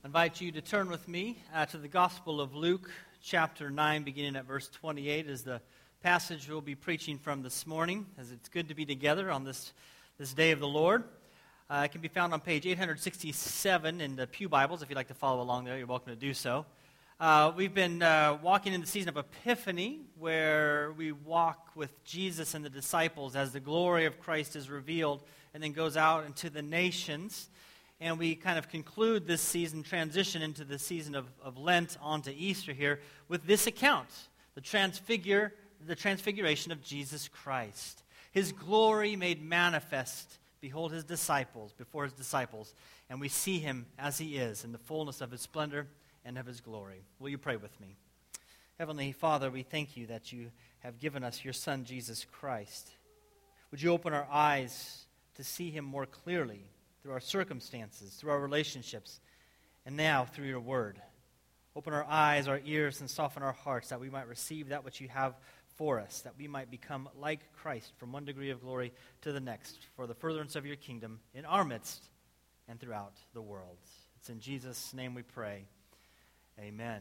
I invite you to turn with me to the Gospel of Luke, chapter 9, beginning at verse 28, is the passage we'll be preaching from this morning, as it's good to be together on this day of the Lord. It can be found on page 867 in the Pew Bibles. If you'd like to follow along there, you're welcome to do so. We've been walking in the season of Epiphany, where we walk with Jesus and the disciples as the glory of Christ is revealed and then goes out into the nations. And we kind of conclude this season, transition into the season of Lent onto Easter here with this account, the transfiguration of Jesus Christ. His glory made manifest before his disciples, and we see him as he is in the fullness of his splendor and of his glory. Will you pray with me? Heavenly Father, we thank you that you have given us your Son, Jesus Christ. Would you open our eyes to see him more clearly through our circumstances, through our relationships, and now through your word. Open our eyes, our ears, and soften our hearts that we might receive that which you have for us, that we might become like Christ from one degree of glory to the next, for the furtherance of your kingdom in our midst and throughout the world. It's in Jesus' name we pray. Amen.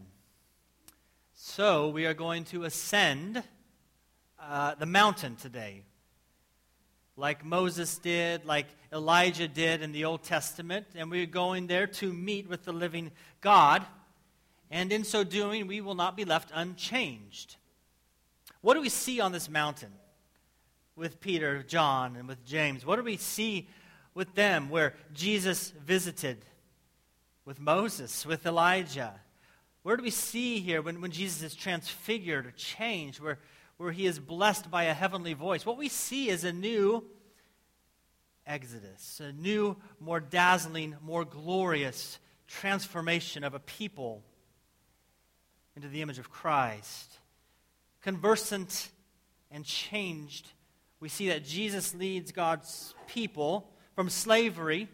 So we are going to ascend the mountain today, like Moses did, like Elijah did in the Old Testament, and we're going there to meet with the living God, and in so doing, we will not be left unchanged. What do we see on this mountain with Peter, John, and with James? What do we see with them where Jesus visited with Moses, with Elijah? Where do we see here when Jesus is transfigured or changed, where he is blessed by a heavenly voice? What we see is a new exodus, a new, more dazzling, more glorious transformation of a people into the image of Christ. Conversant and changed, we see that Jesus leads God's people from slavery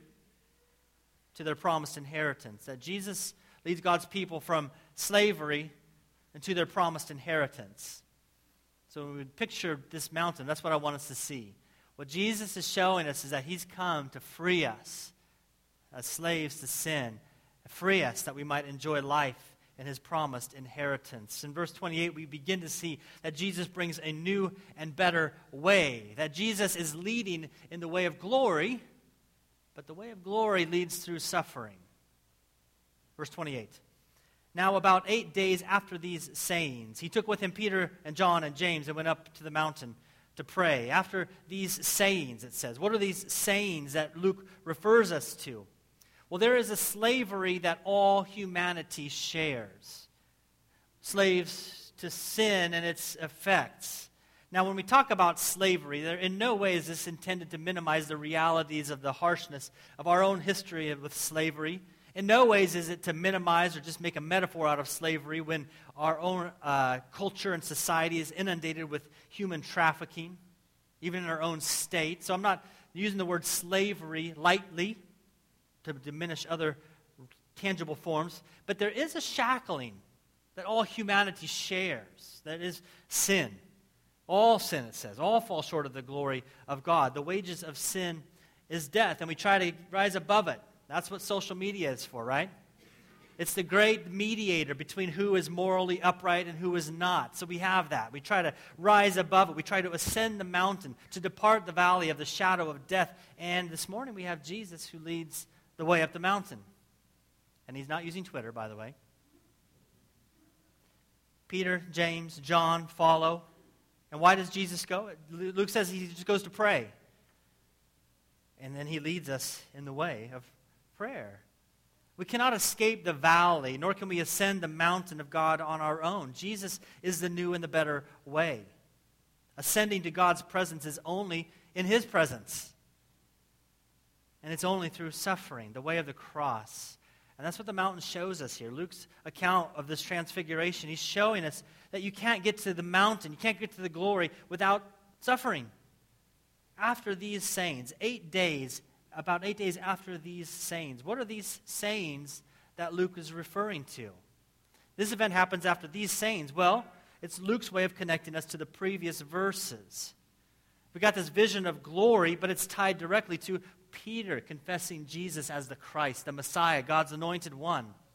to their promised inheritance. That Jesus leads God's people from slavery into their promised inheritance. So when we picture this mountain, that's what I want us to see. What Jesus is showing us is that he's come to free us as slaves to sin, free us that we might enjoy life in his promised inheritance. In verse 28, we begin to see that Jesus brings a new and better way, that Jesus is leading in the way of glory, but the way of glory leads through suffering. Verse 28. Now about 8 days after these sayings, he took with him Peter and John and James and went up to the mountain to pray. After these sayings, it says. What are these sayings that Luke refers us to? Well, there is a slavery that all humanity shares. Slaves to sin and its effects. Now, when we talk about slavery, in no way is this intended to minimize the realities of the harshness of our own history with slavery. In no ways is it to minimize or just make a metaphor out of slavery when our own culture and society is inundated with human trafficking, even in our own state. So I'm not using the word slavery lightly to diminish other tangible forms, but there is a shackling that all humanity shares. That is sin. All sin, it says. All fall short of the glory of God. The wages of sin is death, and we try to rise above it. That's what social media is for, right? It's the great mediator between who is morally upright and who is not. So we have that. We try to rise above it. We try to ascend the mountain, to depart the valley of the shadow of death. And this morning we have Jesus who leads the way up the mountain. And he's not using Twitter, by the way. Peter, James, John follow. And why does Jesus go? Luke says he just goes to pray. And then he leads us in the way of prayer. We cannot escape the valley, nor can we ascend the mountain of God on our own. Jesus is the new and the better way. Ascending to God's presence is only in his presence. And it's only through suffering, the way of the cross. And that's what the mountain shows us here. Luke's account of this transfiguration, he's showing us that you can't get to the mountain, you can't get to the glory without suffering. After these sayings, about 8 days after these sayings. What are these sayings that Luke is referring to? This event happens after these sayings. Well, it's Luke's way of connecting us to the previous verses. We got this vision of glory, but it's tied directly to Peter confessing Jesus as the Christ, the Messiah, God's anointed one.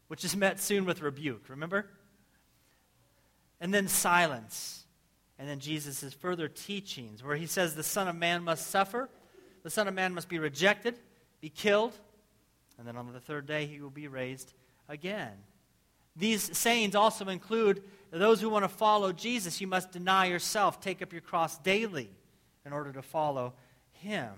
which is met soon with rebuke, remember? And then silence. And then Jesus' further teachings, where he says the Son of Man must suffer, the Son of Man must be rejected, be killed, and then on the third day he will be raised again. These sayings also include those who want to follow Jesus, you must deny yourself, take up your cross daily in order to follow him.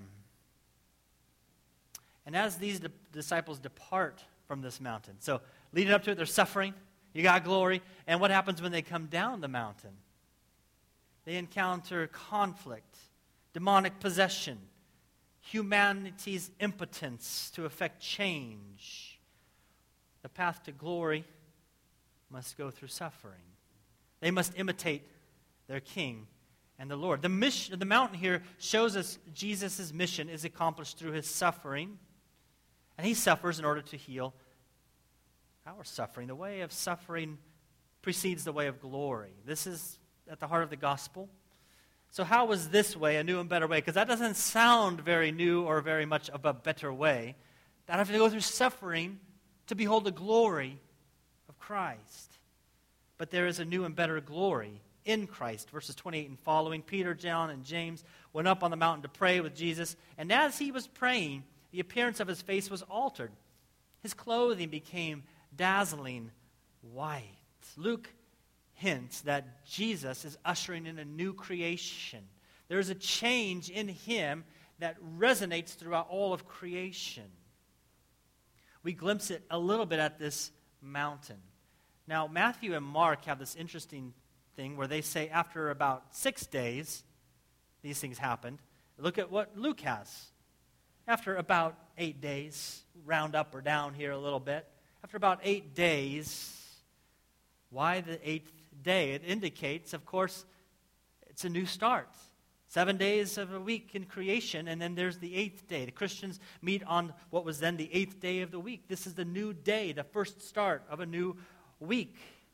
And as these disciples depart from this mountain, so leading up to it, they're suffering, you got glory, and what happens when they come down the mountain? They encounter conflict, demonic possession, humanity's impotence to effect change. The path to glory must go through suffering. They must imitate their King and the Lord. The mountain here shows us Jesus' mission is accomplished through his suffering, and he suffers in order to heal our suffering. The way of suffering precedes the way of glory. This is at the heart of the gospel. So how was this way a new and better way? Because that doesn't sound very new or very much of a better way. That I have to go through suffering to behold the glory of Christ. But there is a new and better glory in Christ. Verses 28 and following, Peter, John, and James went up on the mountain to pray with Jesus. And as he was praying, the appearance of his face was altered. His clothing became dazzling white. Luke hints that Jesus is ushering in a new creation. There is a change in him that resonates throughout all of creation. We glimpse it a little bit at this mountain. Now, Matthew and Mark have this interesting thing where they say after about 6 days, these things happened. Look at what Luke has. After about 8 days, round up or down here a little bit, after about 8 days, why the 8th day? It indicates, of course, it's a new start. 7 days of a week in creation, and then there's the 8th day. The Christians meet on what was then the 8th day of the week. This is the new day, the first start of a new week.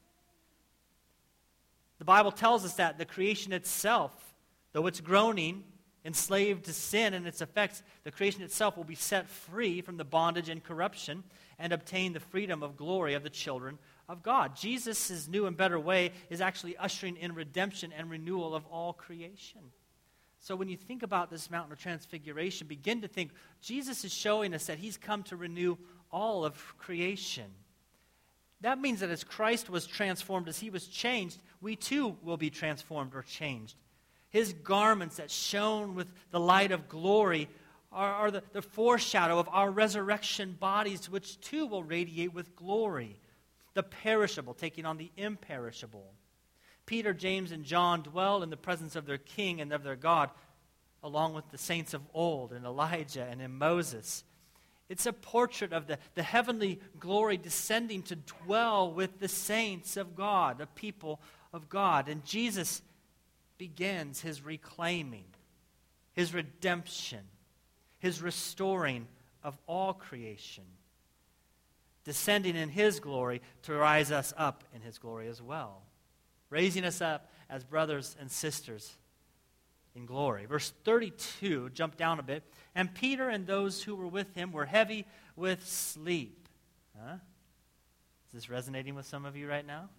The Bible tells us that the creation itself, though it's groaning, enslaved to sin and its effects, the creation itself will be set free from the bondage and corruption and obtain the freedom of glory of the children of God. Jesus' new and better way is actually ushering in redemption and renewal of all creation. So when you think about this mountain of transfiguration, begin to think, Jesus is showing us that he's come to renew all of creation. That means that as Christ was transformed, as he was changed, we too will be transformed or changed. His garments that shone with the light of glory are the foreshadow of our resurrection bodies, which too will radiate with glory. The perishable taking on the imperishable. Peter, James, and John dwell in the presence of their King and of their God, along with the saints of old, and Elijah and in Moses. It's a portrait of the heavenly glory descending to dwell with the saints of God, the people of God. And Jesus begins his reclaiming, his redemption, his restoring of all creation, descending in his glory to rise us up in his glory as well, raising us up as brothers and sisters in glory. Verse 32, jump down a bit. And Peter and those who were with him were heavy with sleep. Is this resonating with some of you right now?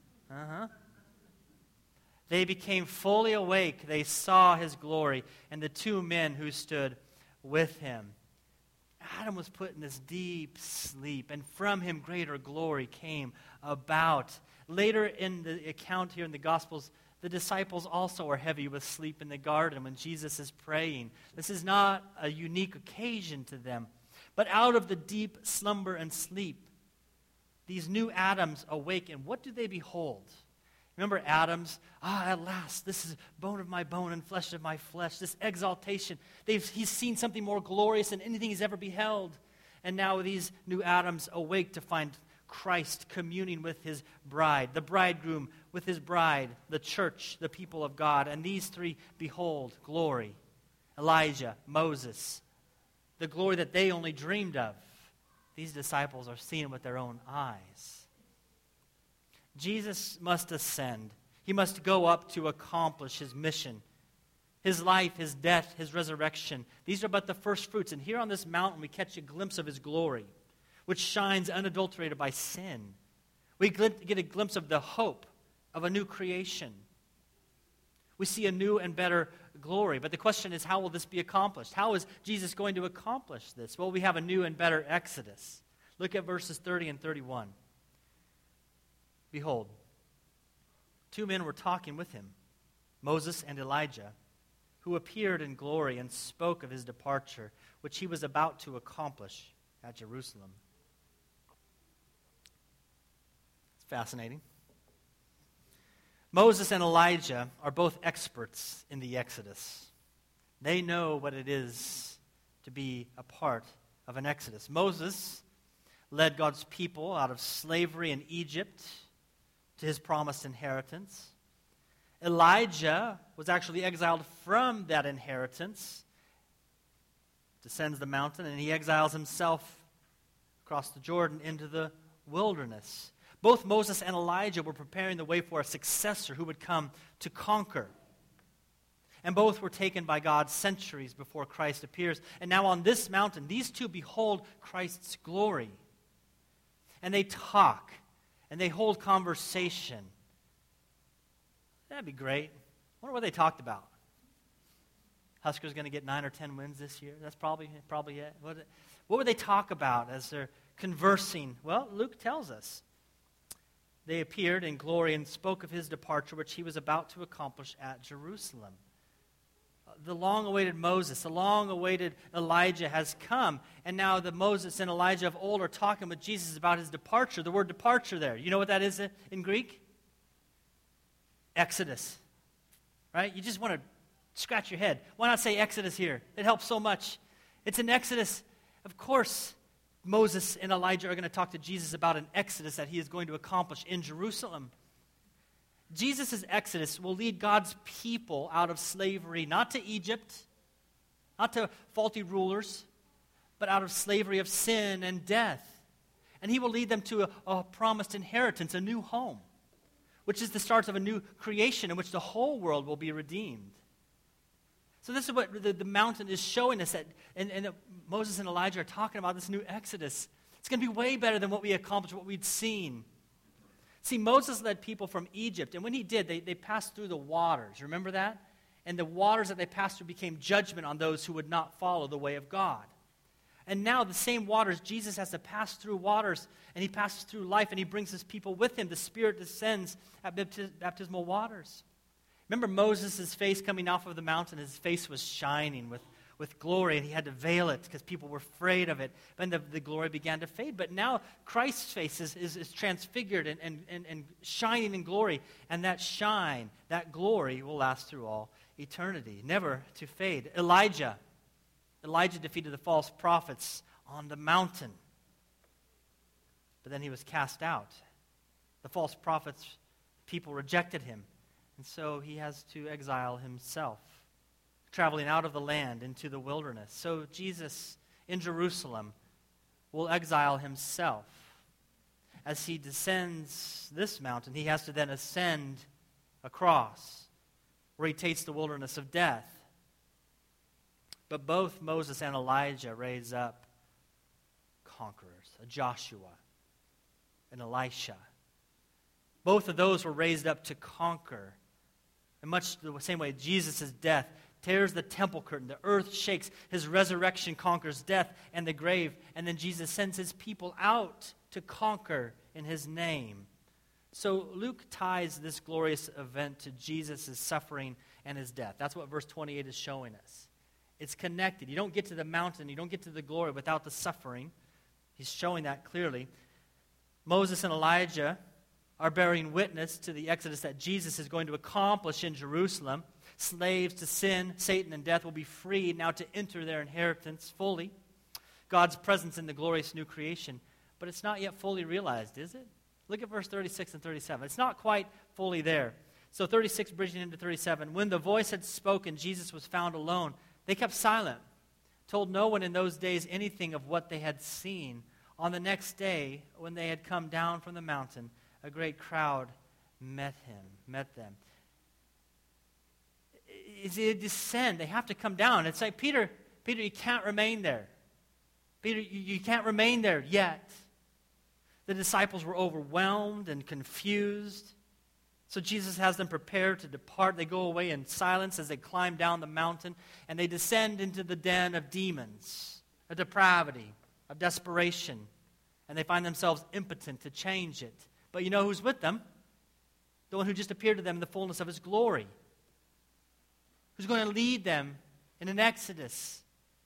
They became fully awake. They saw his glory and the two men who stood with him. Adam was put in this deep sleep, and from him greater glory came about. Later in the account here in the Gospels, the disciples also are heavy with sleep in the garden when Jesus is praying. This is not a unique occasion to them. But out of the deep slumber and sleep, these new Adams awake, and what do they behold? Remember Adam's, at last, this is bone of my bone and flesh of my flesh, this exaltation. He's seen something more glorious than anything he's ever beheld. And now these new Adams awake to find Christ communing with his bride, the bridegroom with his bride, the church, the people of God. And these three behold glory. Elijah, Moses, the glory that they only dreamed of. These disciples are seeing with their own eyes. Jesus must ascend. He must go up to accomplish his mission. His life, his death, his resurrection. These are but the first fruits. And here on this mountain we catch a glimpse of his glory, which shines unadulterated by sin. We get a glimpse of the hope of a new creation. We see a new and better glory. But the question is, how will this be accomplished? How is Jesus going to accomplish this? Well, we have a new and better Exodus. Look at verses 30 and 31. Behold, 2 men were talking with him, Moses and Elijah, who appeared in glory and spoke of his departure, which he was about to accomplish at Jerusalem. It's fascinating. Moses and Elijah are both experts in the Exodus. They know what it is to be a part of an Exodus. Moses led God's people out of slavery in Egypt to his promised inheritance. Elijah was actually exiled from that inheritance, descends the mountain, and he exiles himself across the Jordan into the wilderness. Both Moses and Elijah were preparing the way for a successor who would come to conquer. And both were taken by God centuries before Christ appears. And now on this mountain, these two behold Christ's glory. And they talk, and they hold conversation. That'd be great. I wonder what they talked about. Huskers going to get 9 or 10 wins this year? That's probably it. What would they talk about as they're conversing? Well, Luke tells us. They appeared in glory and spoke of his departure, which he was about to accomplish at Jerusalem. The long-awaited Moses, the long-awaited Elijah has come. And now the Moses and Elijah of old are talking with Jesus about his departure. The word departure there, you know what that is in Greek? Exodus. Right? You just want to scratch your head. Why not say Exodus here? It helps so much. It's an Exodus. Of course, Moses and Elijah are going to talk to Jesus about an Exodus that he is going to accomplish in Jerusalem. Jesus' Exodus will lead God's people out of slavery, not to Egypt, not to faulty rulers, but out of slavery of sin and death. And he will lead them to a promised inheritance, a new home, which is the start of a new creation in which the whole world will be redeemed. So this is what the mountain is showing us, that, and Moses and Elijah are talking about this new Exodus. It's going to be way better than what we accomplished, what we'd seen. See, Moses led people from Egypt, and when he did, they passed through the waters. Remember that? And the waters that they passed through became judgment on those who would not follow the way of God. And now the same waters, Jesus has to pass through waters, and he passes through life, and he brings his people with him. The Spirit descends at baptismal waters. Remember Moses' face coming off of the mountain? His face was shining with glory, and he had to veil it because people were afraid of it. Then the glory began to fade. But now Christ's face is transfigured and shining in glory. And that shine, that glory will last through all eternity, never to fade. Elijah defeated the false prophets on the mountain. But then he was cast out. The false prophets, people rejected him. And so he has to exile himself, traveling out of the land into the wilderness. So Jesus in Jerusalem will exile himself. As he descends this mountain, he has to then ascend across, where he tastes the wilderness of death. But both Moses and Elijah raise up conquerors, a Joshua, an Elisha. Both of those were raised up to conquer. In much the same way, Jesus' death tears the temple curtain. The earth shakes. His resurrection conquers death and the grave. And then Jesus sends his people out to conquer in his name. So Luke ties this glorious event to Jesus' suffering and his death. That's what verse 28 is showing us. It's connected. You don't get to the mountain, you don't get to the glory without the suffering. He's showing that clearly. Moses and Elijah are bearing witness to the Exodus that Jesus is going to accomplish in Jerusalem. Slaves to sin, Satan, and death will be freed now to enter their inheritance fully. God's presence in the glorious new creation. But it's not yet fully realized, is it? Look at verse 36 and 37. It's not quite fully there. So 36 bridging into 37. When the voice had spoken, Jesus was found alone. They kept silent, told no one in those days anything of what they had seen. On the next day, when they had come down from the mountain, a great crowd met them. They descend. They have to come down. It's like, Peter, you can't remain there. Peter, you can't remain there yet. The disciples were overwhelmed and confused. So Jesus has them prepared to depart. They go away in silence as they climb down the mountain, and they descend into the den of demons, of depravity, of desperation, and they find themselves impotent to change it. But you know who's with them? The one who just appeared to them in the fullness of his glory, who's going to lead them in an exodus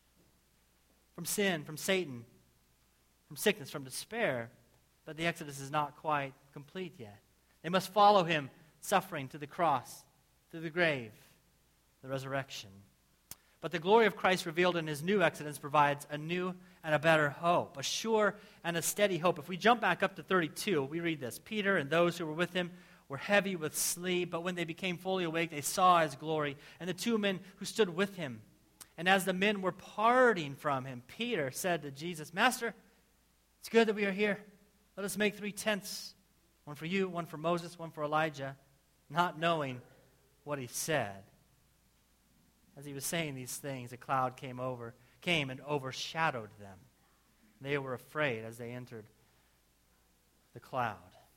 from sin, from Satan, from sickness, from despair. But the exodus is not quite complete yet. They must follow him, suffering to the cross, to the grave, the resurrection. But the glory of Christ revealed in his new exodus provides a new and a better hope, a sure and a steady hope. If we jump back up to 32, we read this. Peter and those who were with him were heavy with sleep, but when they became fully awake, they saw his glory and the two men who stood with him. And as the men were parting from him, Peter said to Jesus, Master, it's good that we are here. Let us make 3 tents, one for you, one for Moses, one for Elijah, not knowing what he said. As he was saying these things, a cloud came and overshadowed them. They were afraid as they entered the cloud.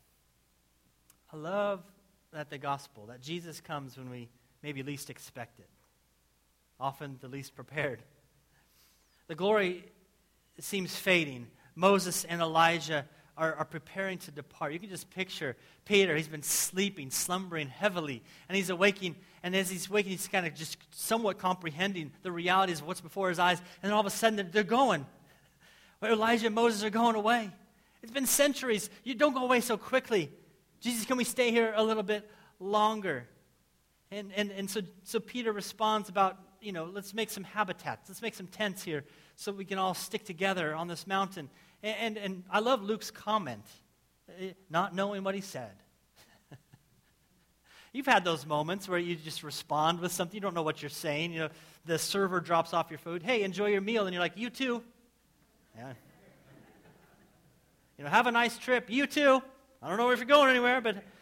I love that the gospel, that Jesus comes when we maybe least expect it, often the least prepared. The glory seems fading. Moses and Elijah are preparing to depart. You can just picture Peter. He's been sleeping, slumbering heavily, and he's awaking. And as he's waking, he's kind of just somewhat comprehending the realities of what's before his eyes. And then all of a sudden, they're going. Elijah and Moses are going away. It's been centuries. You don't go away so quickly. Jesus, can we stay here a little bit longer? And so Peter responds about, let's make some habitats. Let's make some tents here so we can all stick together on this mountain. And I love Luke's comment, not knowing what he said. You've had those moments where you just respond with something. You don't know what you're saying. The server drops off your food. Hey, enjoy your meal. And you're like, you too. Yeah. Have a nice trip. You too. I don't know if you're going anywhere,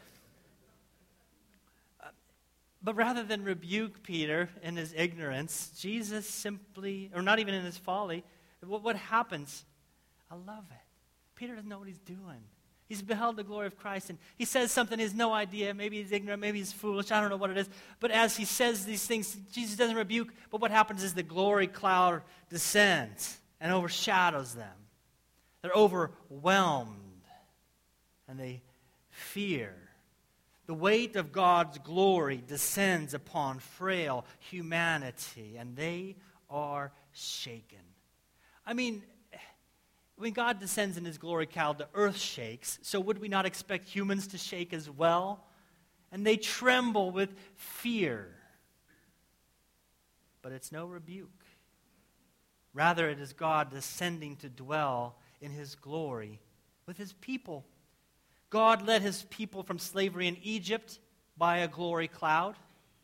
but rather than rebuke Peter in his ignorance, Jesus simply, or not even in his folly, what happens? I love it. Peter doesn't know what he's doing. He's beheld the glory of Christ, and he says something he has no idea. Maybe he's ignorant, maybe he's foolish. I don't know what it is. But as he says these things, Jesus doesn't rebuke, but what happens is the glory cloud descends and overshadows them. They're overwhelmed, and they fear. The weight of God's glory descends upon frail humanity, and they are shaken. I mean, when God descends in his glory cloud, the earth shakes. So would we not expect humans to shake as well? And they tremble with fear. But it's no rebuke. Rather, it is God descending to dwell in his glory with his people. God led his people from slavery in Egypt by a glory cloud.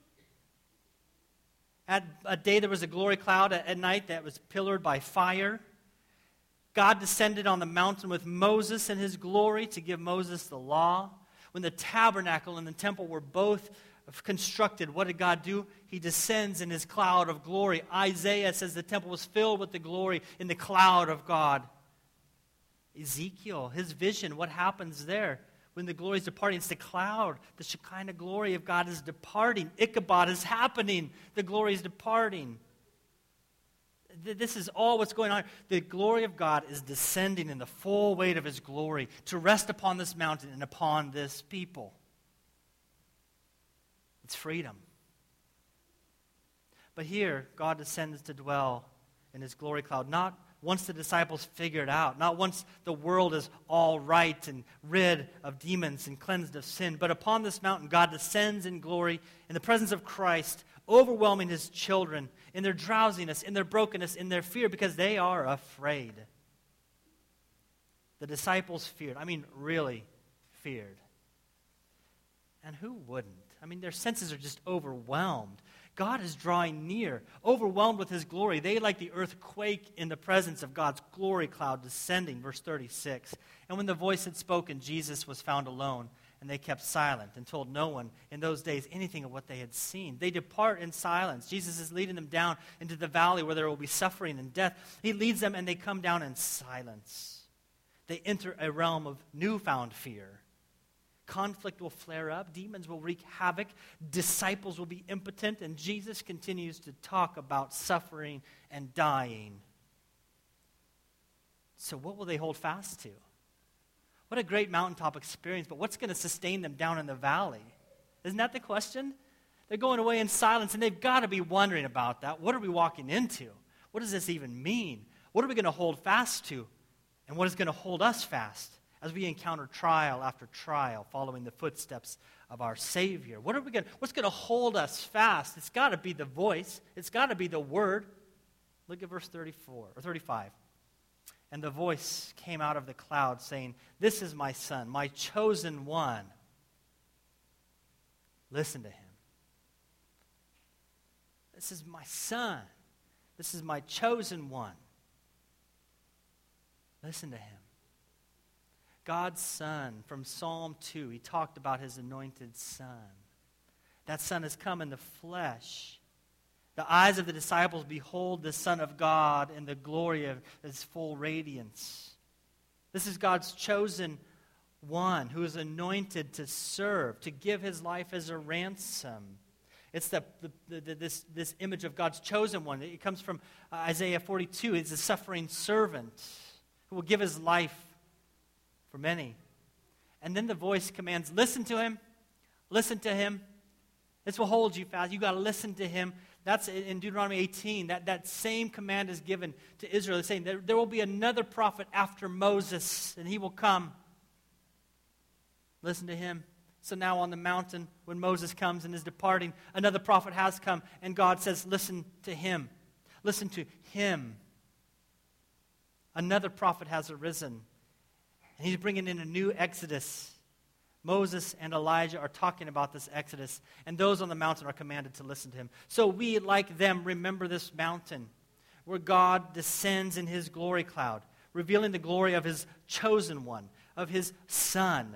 At a day there was a glory cloud, at night that was pillared by fire. God descended on the mountain with Moses in his glory to give Moses the law. When the tabernacle and the temple were both constructed, what did God do? He descends in his cloud of glory. Isaiah says the temple was filled with the glory in the cloud of God. Ezekiel, his vision, what happens there? When the glory is departing, it's the cloud. The Shekinah glory of God is departing. Ichabod is happening. The glory is departing. This is all what's going on. The glory of God is descending in the full weight of his glory to rest upon this mountain and upon this people. It's freedom. But here, God descends to dwell in his glory cloud, not once the disciples figure it out, not once the world is all right and rid of demons and cleansed of sin, but upon this mountain, God descends in glory in the presence of Christ, overwhelming his children in their drowsiness, in their brokenness, in their fear, because they are afraid. The disciples feared. I mean, really feared. And who wouldn't? I mean, their senses are just overwhelmed. God is drawing near, overwhelmed with his glory. They, like the earth, quake in the presence of God's glory cloud descending. Verse 36. And when the voice had spoken, Jesus was found alone. And they kept silent and told no one in those days anything of what they had seen. They depart in silence. Jesus is leading them down into the valley where there will be suffering and death. He leads them and they come down in silence. they enter a realm of newfound fear. Conflict will flare up, demons will wreak havoc, disciples will be impotent, and Jesus continues to talk about suffering and dying. So what will they hold fast to? What a great mountaintop experience, but what's going to sustain them down in the valley? Isn't that the question? They're going away in silence, and they've got to be wondering about that. What are we walking into? What does this even mean? What are we going to hold fast to? And what is going to hold us fast as we encounter trial after trial, following the footsteps of our Savior? What's going to hold us fast? It's got to be the voice. It's got to be the word. Look at verse 34 or 35. And the voice came out of the cloud saying, "This is my Son, my chosen one. Listen to him." This is my Son. This is my chosen one. Listen to him. God's Son, from Psalm 2, he talked about his anointed Son. That Son has come in the flesh. The eyes of the disciples behold the Son of God in the glory of his full radiance. This is God's chosen one who is anointed to serve, to give his life as a ransom. It's this image of God's chosen one. It comes from Isaiah 42. He's a suffering servant who will give his life for many. And then the voice commands, listen to him. Listen to him. This will hold you fast. You've got to listen to him. That's in Deuteronomy 18. That same command is given to Israel. It's saying there will be another prophet after Moses, and he will come. Listen to him. So now on the mountain, when Moses comes and is departing, another prophet has come, and God says, listen to him. Listen to him. Another prophet has arisen, and he's bringing in a new exodus. Moses and Elijah are talking about this exodus, and those on the mountain are commanded to listen to him. So we, like them, remember this mountain where God descends in his glory cloud, revealing the glory of his chosen one, of his Son.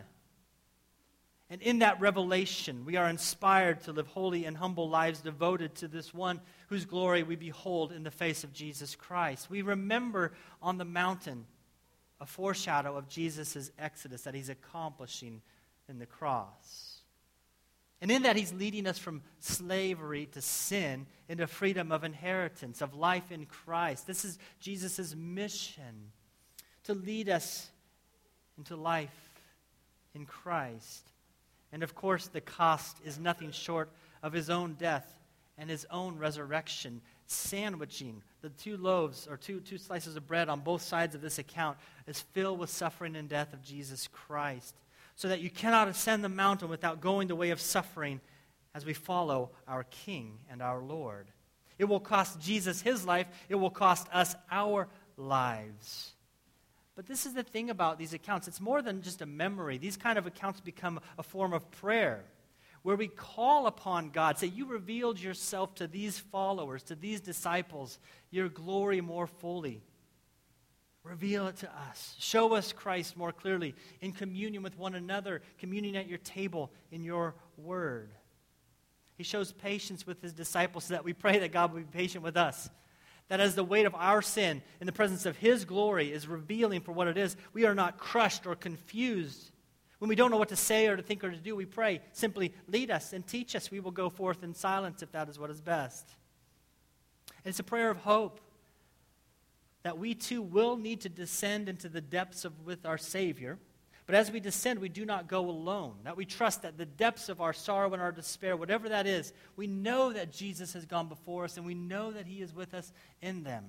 And in that revelation, we are inspired to live holy and humble lives devoted to this one whose glory we behold in the face of Jesus Christ. We remember on the mountain a foreshadow of Jesus' exodus that he's accomplishing in the cross. And in that, he's leading us from slavery to sin into freedom of inheritance, of life in Christ. This is Jesus' mission, to lead us into life in Christ. And of course, the cost is nothing short of his own death and his own resurrection, sandwiching the two loaves or two slices of bread on both sides of this account is filled with suffering and death of Jesus Christ, so that you cannot ascend the mountain without going the way of suffering as we follow our King and our Lord. It will cost Jesus his life. It will cost us our lives. But this is the thing about these accounts. It's more than just a memory. These kind of accounts become a form of prayer where we call upon God. Say, you revealed yourself to these followers, to these disciples, your glory more fully. Reveal it to us. Show us Christ more clearly in communion with one another, communion at your table in your word. He shows patience with his disciples so that we pray that God will be patient with us. That as the weight of our sin in the presence of his glory is revealing for what it is, we are not crushed or confused. When we don't know what to say or to think or to do, we pray, simply lead us and teach us. We will go forth in silence if that is what is best. And it's a prayer of hope that we too will need to descend into the depths with our Savior. But as we descend, we do not go alone. That we trust that the depths of our sorrow and our despair, whatever that is, we know that Jesus has gone before us and we know that he is with us in them.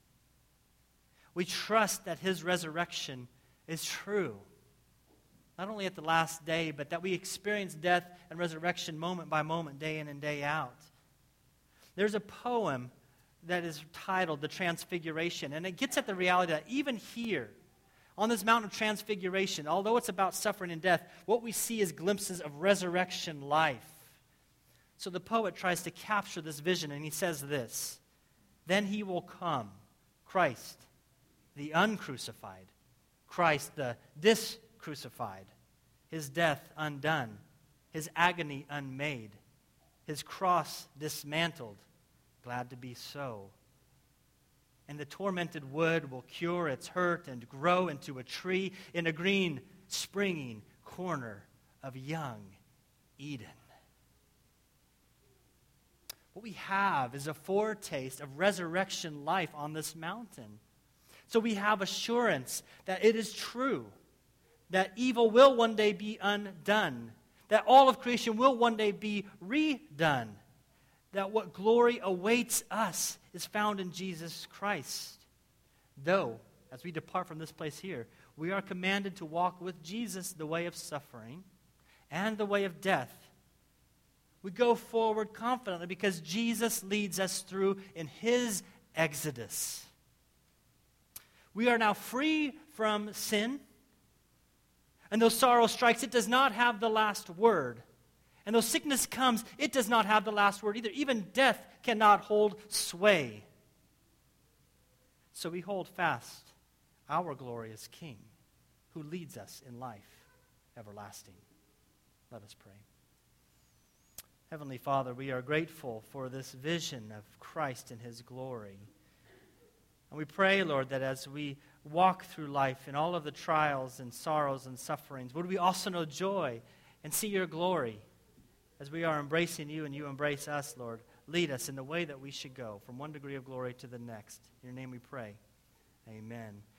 We trust that his resurrection is true. Not only at the last day, but that we experience death and resurrection moment by moment, day in and day out. There's a poem that is titled The Transfiguration, and it gets at the reality that even here, on this mountain of transfiguration, although it's about suffering and death, what we see is glimpses of resurrection life. So the poet tries to capture this vision, and he says this: then he will come, Christ, the uncrucified, Christ, the discrucified, his death undone, his agony unmade, his cross dismantled, glad to be so. and the tormented wood will cure its hurt and grow into a tree in a green, springing corner of young Eden. What we have is a foretaste of resurrection life on this mountain. So we have assurance that it is true, that evil will one day be undone, that all of creation will one day be redone, that what glory awaits us is found in Jesus Christ. Though, as we depart from this place here, we are commanded to walk with Jesus the way of suffering and the way of death. We go forward confidently because Jesus leads us through in his exodus. We are now free from sin. And though sorrow strikes, it does not have the last word. And though sickness comes, it does not have the last word either. Even death cannot hold sway. So we hold fast our glorious King who leads us in life everlasting. Let us pray. Heavenly Father, we are grateful for this vision of Christ in his glory. And we pray, Lord, that as we walk through life in all of the trials and sorrows and sufferings, would we also know joy and see your glory as we are embracing you and you embrace us, Lord. Lead us in the way that we should go from one degree of glory to the next. In your name we pray. Amen.